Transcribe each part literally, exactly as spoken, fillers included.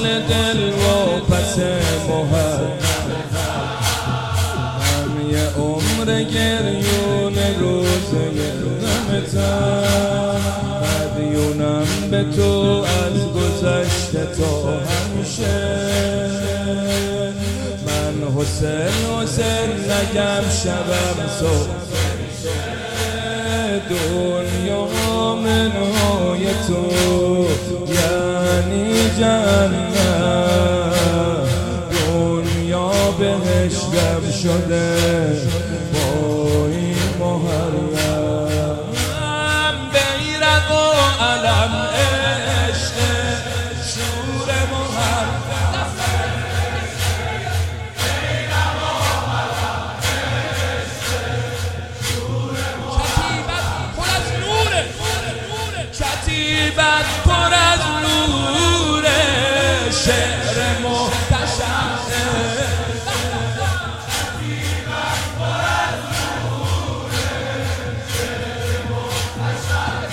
دل و پس محرم من یه عمر گریون روزه غمتم مدیونم به تو از گذشته تا همیشه من حسین حسین نگم شبم صبح دنیا منهای تو یعنی جنت دنیا بهشتم شده با این محرم بیرق و علم عشق شور محرم کتیبت پر از نور شعر محتشم کتیبت پر از نور شعر محتشم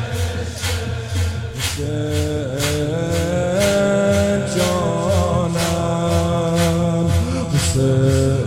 حسین جانم حسین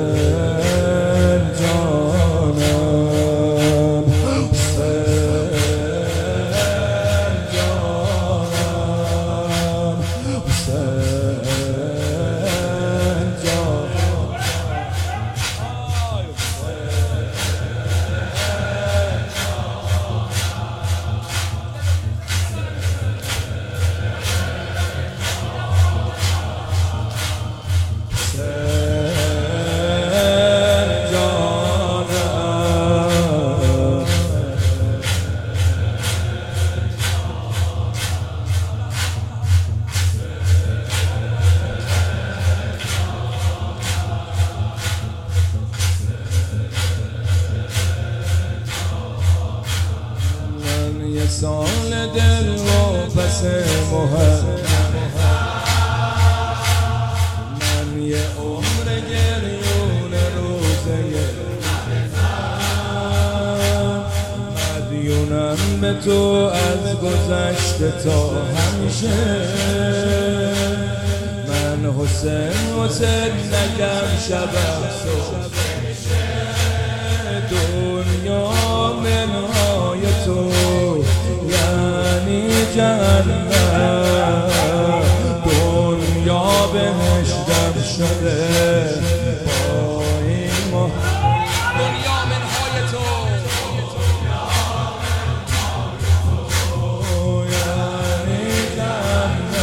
سال دل و پس محرم من یه عمر گریون روزه مدیونم به تو از گذشته تا همیشه من حسین حسین نگم شبم صبح دنیا منهای تو یعنی جنت دنیا بهشتم شده با این محرم دنیا منهای تو یعنی جنت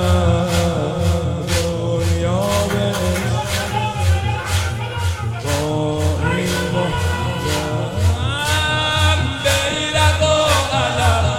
دنیا بهشتم با این محرم بیرق و علم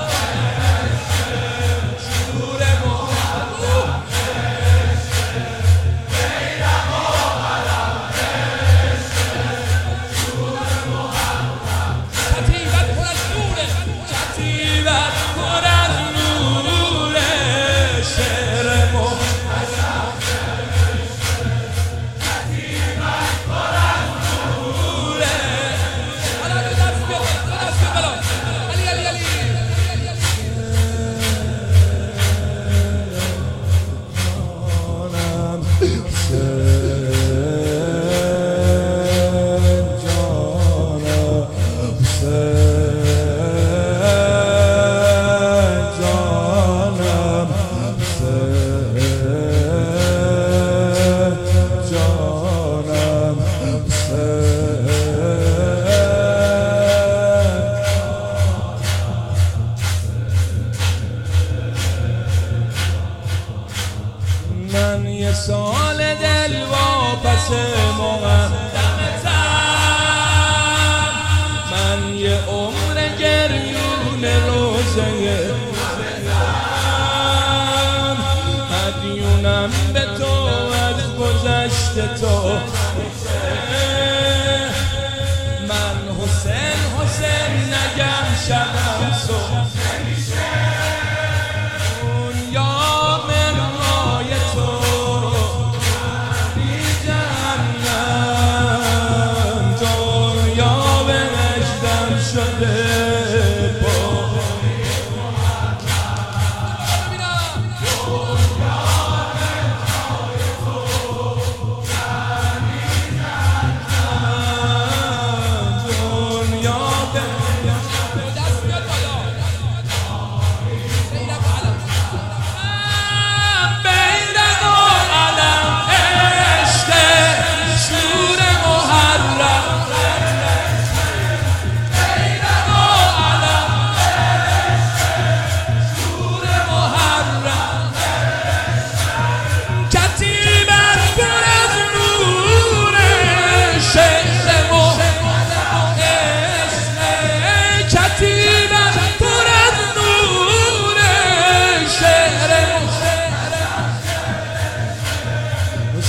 من یه سال دل و پس مقدمتم من یه عمر گریون روزه مدیونم به تو از گذشته تو من حسین حسین نگم شبم صبح شده با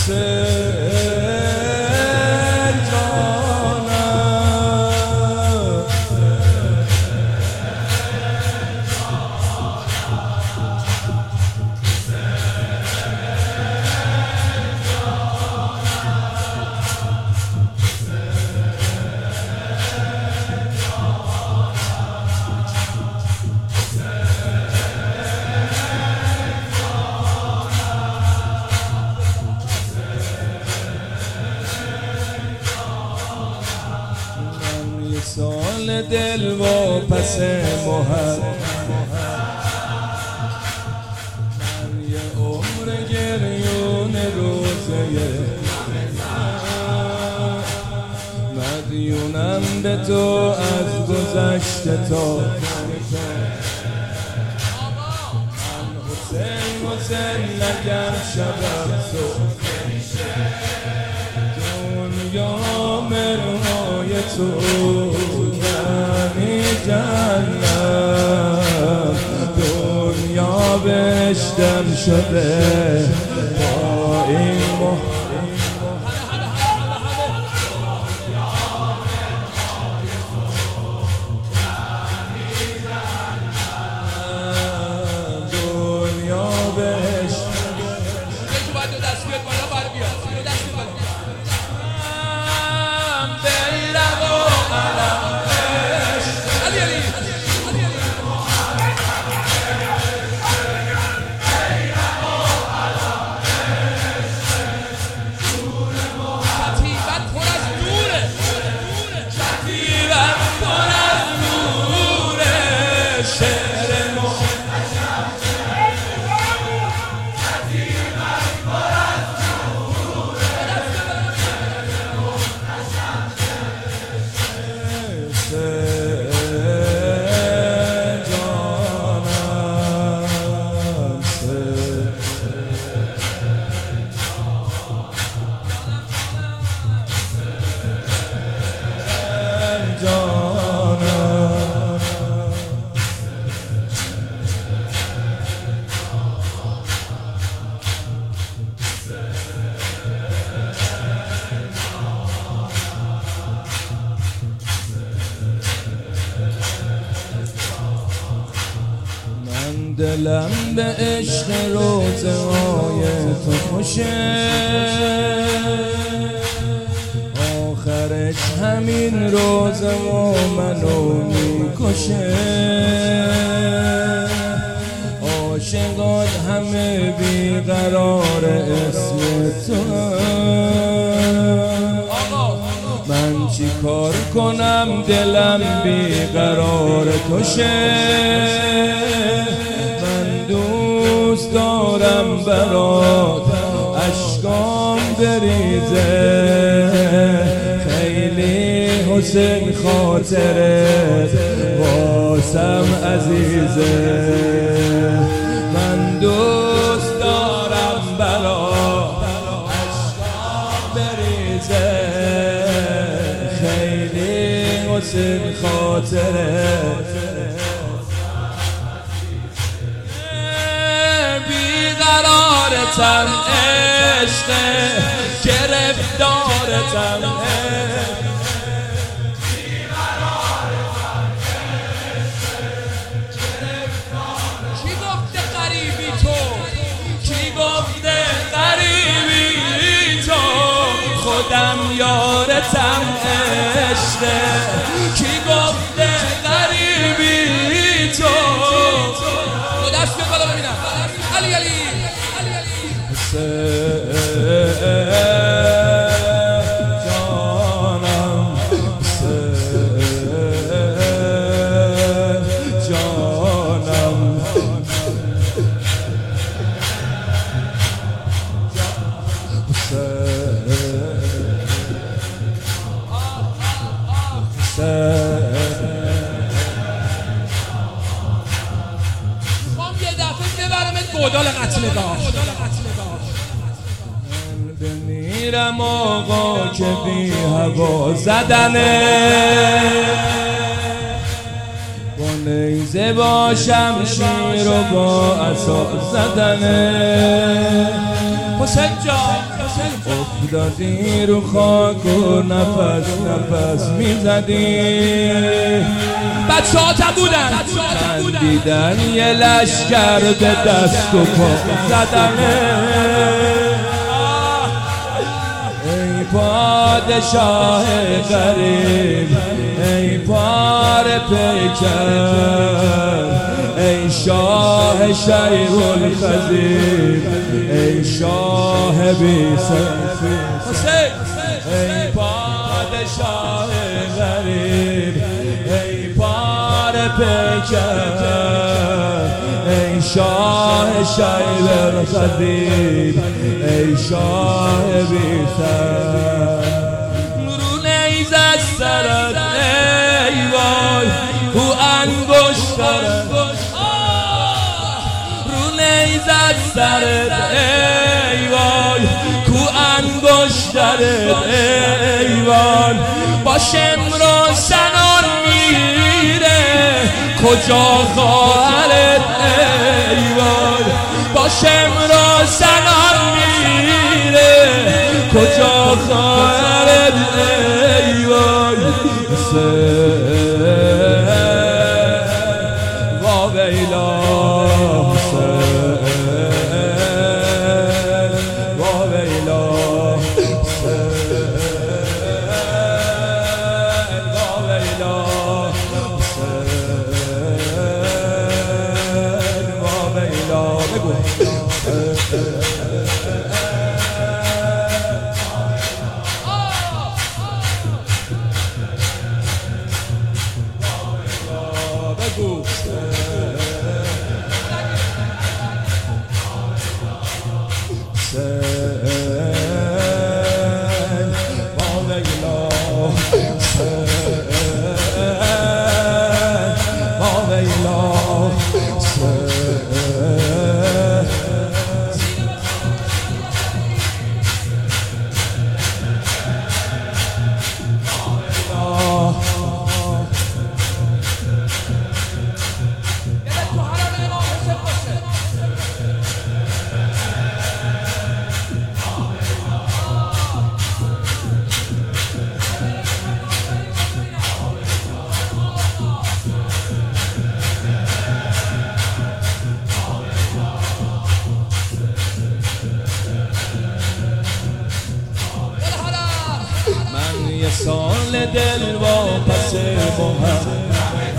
سال دل و پس محبت من یه عمر گریون روزه مدیونم به تو از گذشته تا من حسین حسین نگم شبم تو دنیا مرهای تو یعنی جنت دنیا بهشتم شده با این دنیا بهشت دلم به عشق روزه های تو خوشه آخرش همین روزه و منو میکشه عاشقات همه بیقرار اسم تو من چی کار کنم دلم بیقرار توشه دوست دارم برات اشکام بریزه خیلی حسین خاطرت واسم عزیزه من دوست دارم برات اشکام بریزه خیلی حسین خاطرت بیقرارتم عشق گرفتارتم کی گفته غریبی تو کی گفته غریبی تو خودم یارتم عشق کی گفته غریبی تو دست به بالا ببینم علی علی جانم جانم گودال قتلگاه بمیرم آقا که بی هوا زدنه با نیزه با شمشیر و با عصا زدنه حسین جان افتادی رو خاک و نفس نفس میزدی. بچه ها تا بودن دیدن یه لشکر به دست و پا زدنه. ای پادشاه غریب، ای پار پیکر، ای شاه شیخ الخزیب، ای شاه بی سیفی. ای پادشاه غریب، ای پار پیکر، ای شاه شیخ الخزیب، ای شاه بی سر. رو نیز از سرت ای وای کو انگشترت، رو نیز از سرت ای وای کو انگشترت ای وای. با شمر و سنان میره کجا خواهرت ای وای. با شمر و سنان میره کجا خواهرت ای وای. حسین وا ویلا، حسین وا ویلا، حسین وا ویلا، حسین وا ویلا. بگو بگو یه سال دل واپس محمد،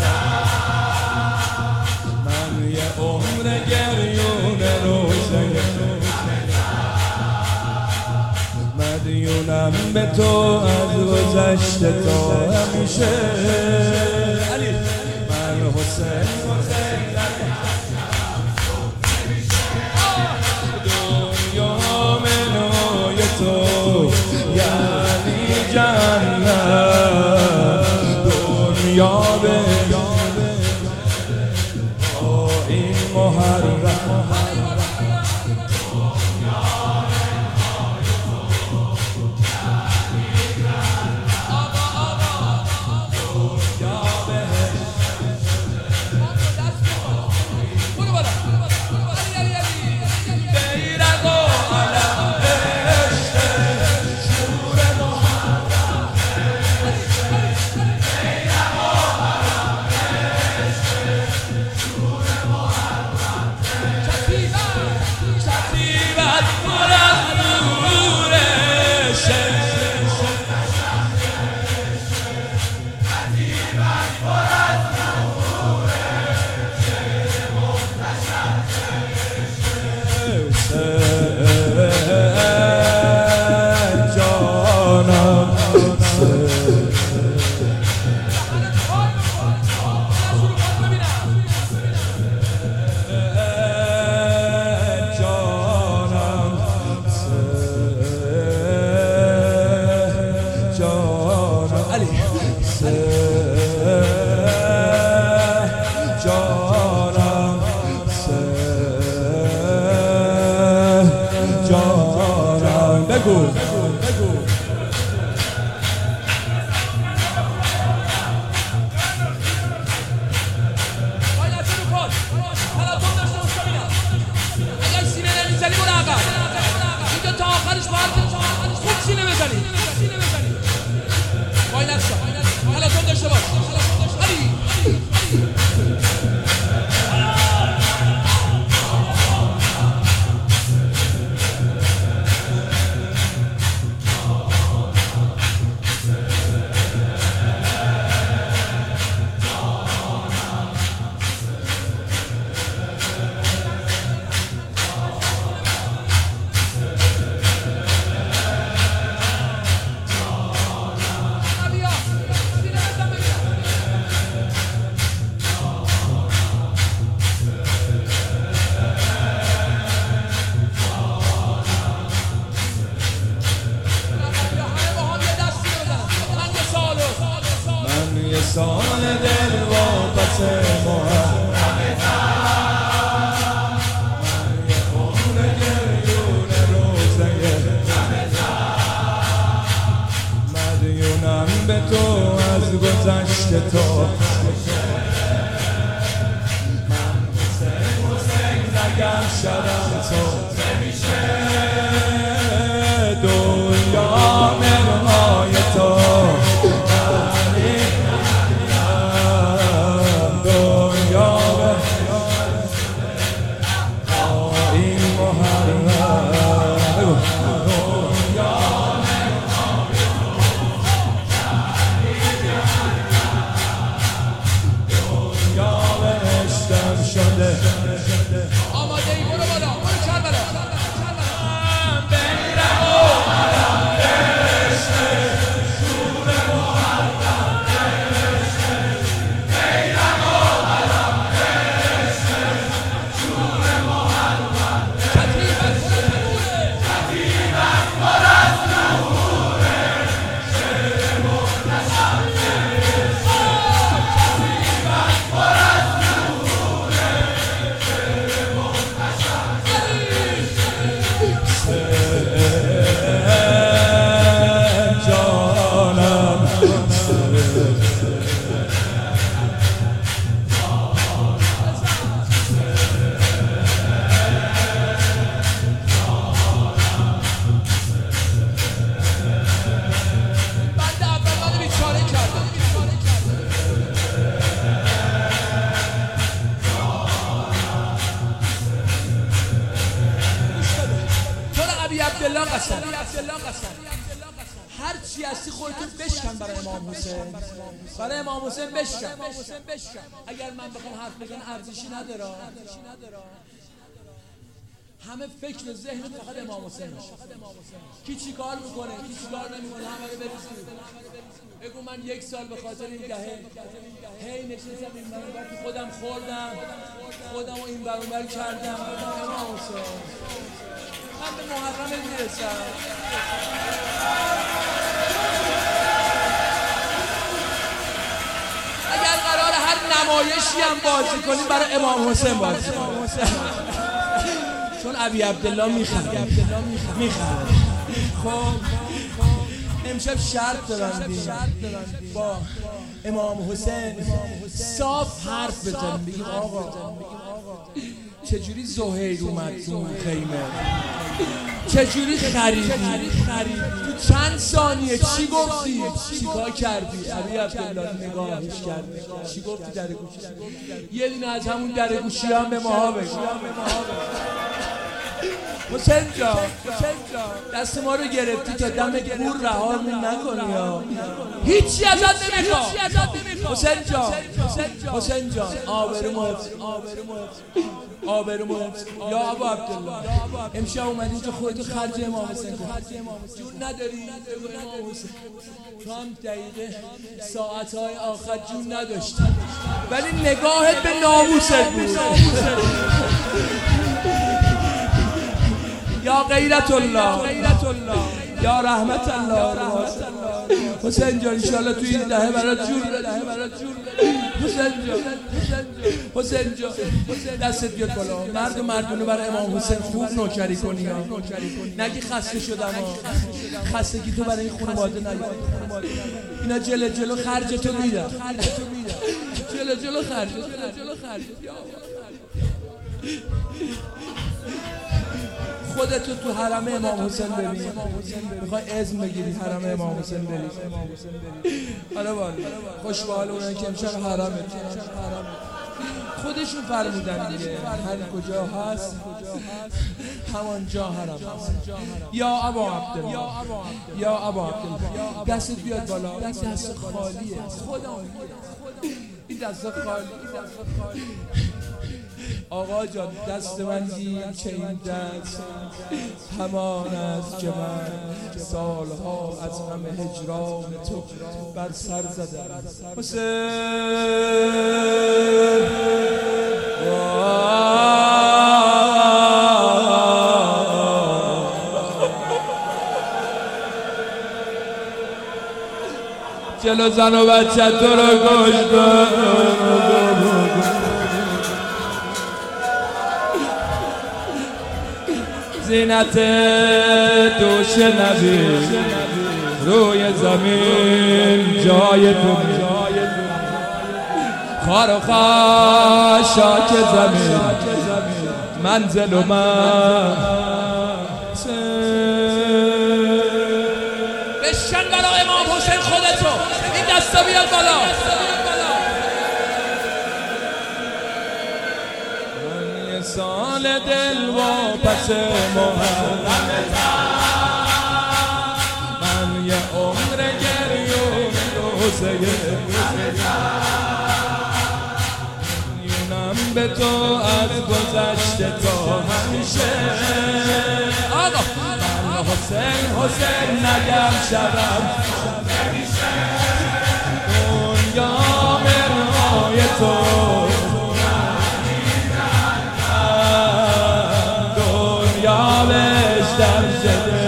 من یه عمر گریون روزه مدیونم به تو از گذشته تا همیشه. من حسین دنیا منوی تو یعنی جنت، دنیا به با این محرم. بگو اگر سینه نمیزنی برو عقب، اینجا تا آخرش باید تو من حسین حسین نگم شدم تو نمیشه دنیا منهای تو دنیا این محرم شده آماده ای برو بالا برو کربلا بیرم و علم بشته شور محرم بشته بیرم و علم بشته شور محرم کتیبت پر از نوره کتیبت پر از نوره شعر محتشم نوشته کتیبت پر از عبدالله قسم هر چی هستی خودتون بشکن برای امام حسین برای امام حسین بشکن اگر من بخوام حرف بزنم ارزشی نداره همه فکر و ذهن فقط امام حسین میشه کی چی کار میکنه کی چی کار نمیکنه همه رو بریزید بگو من یک سال به خاطر این دهه هی نشستم این برابر که خودم خوردم خودم رو این برابر کردم امام حسین من به محرم میرسم اگر قرار هر نمایشی هم بازی کنیم برای امام حسین بازی کنیم چون ابی عبدالله میخنده میخنده خب امشب شرط دارن با امام حسین صاف حرف بزنیم بگیم آقا چجوری زهیر اومد تو خیمه چجوری خریدی تو چند ثانیه چی گفتی چی کار کردی ابی عبدالله نگاهش کردی چی گفتی در گوشی یه دونه از همون در گوشی هم به ماها بگو حسین جان دست ما رو گرفتی تا دم گور رهامون نکنی ها هیچی ازت نمیخوام حسین جان حسین جان آبرومو آبرومو یا ابا عبدالله امشب اومدی تو خودتو خرج امام حسین کن جون نداری امام حسین تو هم دقیقه ساعتهای آخر جون نداشتی ولی نگاهت به ناموست بود یا غیرت الله یا رحمت الله حسین جان انشاءالله توی این دهه برات جور بده حسین جان حسین جان دستت بیاد بالا مرد و مردونه برای امام حسین خوب نوکری کنی نگی خسته شدم خستگی تو برای این خانواده نیاد اینا جلو جلو خرجتو میدن جلو جلو خرجت جلو خرجت خودتو تو حرم امام حسین ببین میخوای اذن بگیری حرم امام حسین بری حالا بالا خوش به حال اونایی که امشب حرمه خودشون فرمودن دیگه هر کجا هست همانجا حرم هست یا ابا عبدالله یا ابا عبدالله دستت بیاد بالا دست خالیه خدا این دست خالی آقا جان دست من گیر که این دست همان است که من سالها از غم هجران تو بر سر زدم حسین جلو زن و بچه تو رو کشتم زینت دوش نبی روی زمین جای تو خار و خاشاک زمین منزل و من بشکن برای امام حسین خودتو. این دستا بیاد بالا. من یه سال دل و پس محرم، من یه عمر گریون روزه میونم به تو از گذشته تا همیشه. آقا من حسین حسین نگم شدم دنیا منهای تو، دنیا بهشتم شده